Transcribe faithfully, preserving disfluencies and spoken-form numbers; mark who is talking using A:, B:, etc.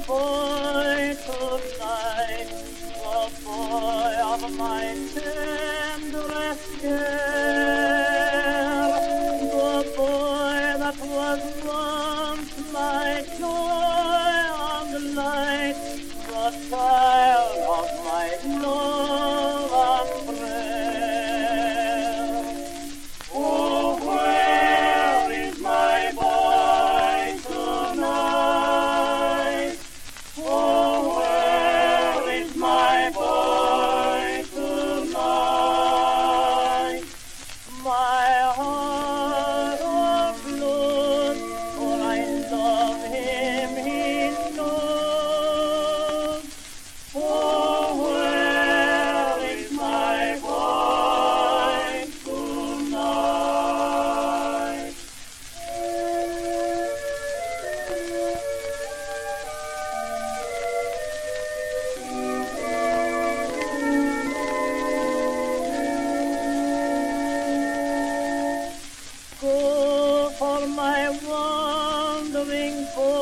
A: boy tonight, the boy of my tenderest care, the boy that was once my joy and light, the child of my love and prayer. Oh, where is my boy tonight? Oh, where is my boy tonight? My heart of blood, for I love him, he knows. Oh, where is my boy tonight? Go for my wandering boy.